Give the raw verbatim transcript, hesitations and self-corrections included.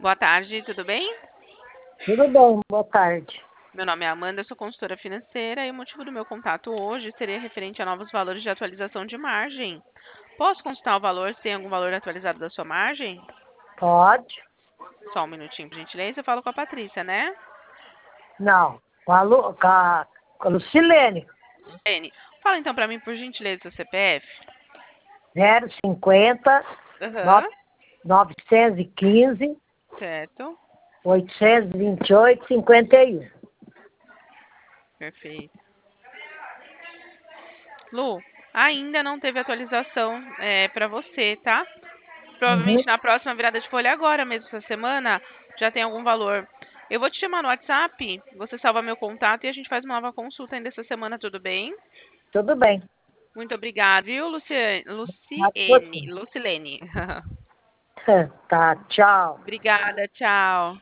Boa tarde, tudo bem? Tudo bem, boa tarde. Meu nome é Amanda, eu sou consultora financeira e o motivo do meu contato hoje seria referente a novos valores de atualização de margem. Posso consultar o valor, se tem algum valor atualizado da sua margem? Pode? Só um minutinho, por gentileza, eu falo com a Patrícia, né? Não. Com a, Lu, com a, com a Lucilene. N, fala então para mim, por gentileza, seu C P F. zero cinquenta, Aham, novecentos e quinze, certo, oitocentos e vinte e oito, cinquenta e um. perfeito. Lu, ainda não teve atualização é, para você, tá? Uhum. Provavelmente na próxima virada de folha agora mesmo, essa semana, já tem algum valor. Eu vou te chamar no WhatsApp, você salva meu contato e a gente faz uma nova consulta ainda essa semana, tudo bem? Tudo bem. Muito obrigada, viu, Luciane? Tá, Luciene, Lucilene. tá, tchau. Obrigada, tchau.